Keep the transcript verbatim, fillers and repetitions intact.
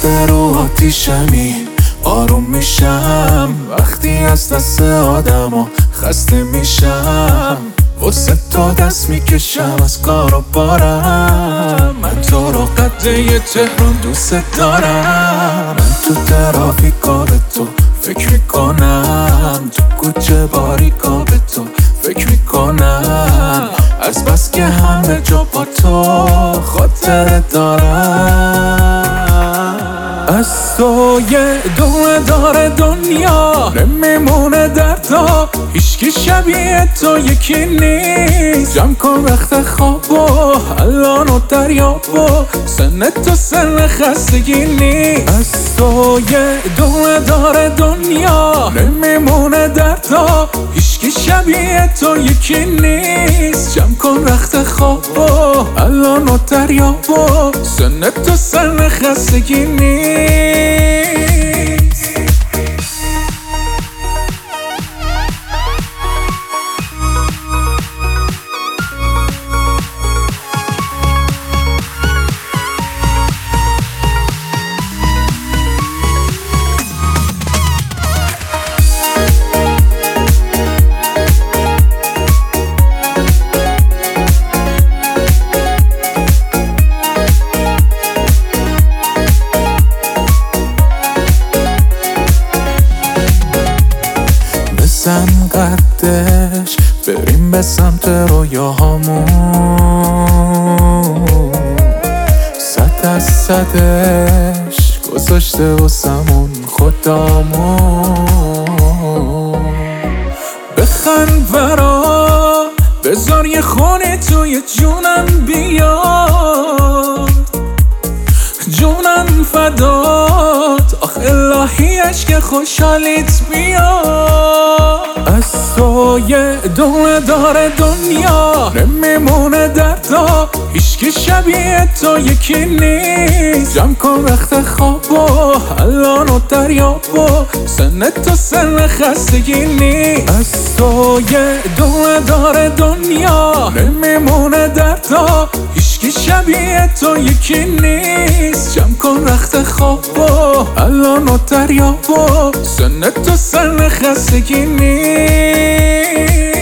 دست رو آتیشمی، آروم میشم وقتی از دست آدم خسته میشم. واسه تو دست میکشم از کار و بارم، من تو رو قده تهران دوست دارم. من تو ترافیکا به تو فکر میکنم، تو کوچه باریکا به تو فکر میکنم. از بس که همه جا با تو خاطر دارم. از تو یه دونه داره دنیا، نمیمونه در تا هیچکی شبیه تو یکی نیست. جمع کن وقت خواب و الان و دریاب و سن تو سن خستگی نیست. از تو یه دونه داره دنیا، نمیمونه در تا هیچکی شبیه تو یکی نیست. جمع کن وقت خواب و الان و دریاب و سن تو سن خستگی نیست. بزن قدش بریم به سمت رویاهامون، صد از صدش گذاشته واسمون خدامون. بخند برا بذار یه خونه توی جونم بیاد، جونم فدات آخ الهی عشق خوشحالیت بیاد. از تو یه دونه داره دنیا، نمیمونه در تا هیچکی شبیه تو یکی نیست. جمع کن وقت خواب و الان و دریاب و سن تو سن خستگی نیست. از تو یه دونه داره دنیا، نمیمونه در تا هیچکی شبیه تو یکی نیست. جمع کن وقت خواب و الان و دریاب و سن تو سن خستگی نیست.